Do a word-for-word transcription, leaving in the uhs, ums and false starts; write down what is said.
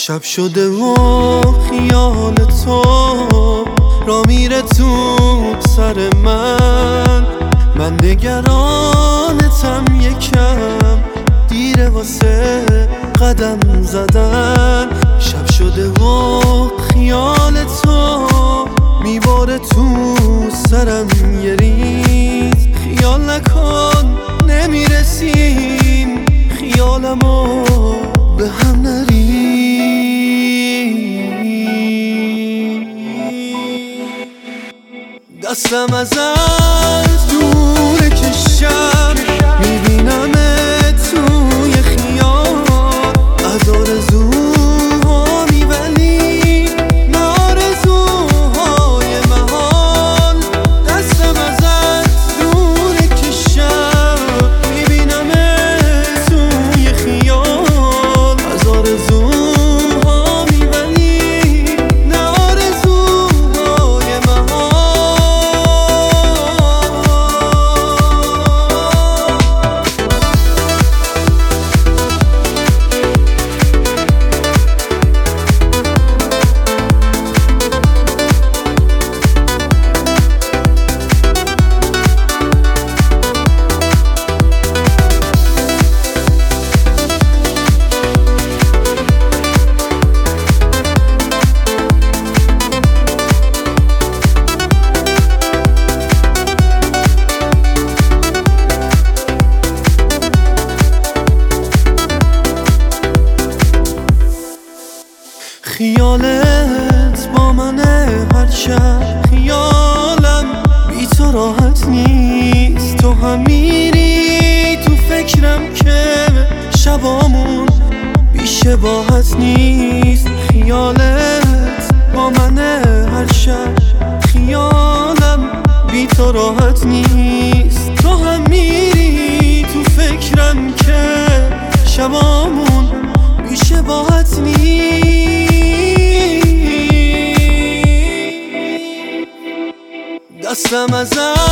شب شده و خیال تو را میره تو سر من. من نگرانتم یکم دیره واسه قدم زدن. شب شده و خیال تو میباره تو سرم یه ریز. خیال نکن نمیرسیم خیالمو به هم نریز. دستم ازت دوره که شب میبینمت توی خیال. از آرزوها میبلی نه آرزوهای محال. دستم ازت دوره که شب میبینمت توی خیال. از آرزوها میبلی نه آرزوهای محال. خیالت با منه هر شب. خیالم بی تو راحت نیست. تو هم میری تو فکرم که شبامون بی شباهت نیست. خیالت با منه هر شب. خیالم بی تو راحت نیست. تو هم میری تو فکرم که شبامون بی شباهت نیست. دستم ازت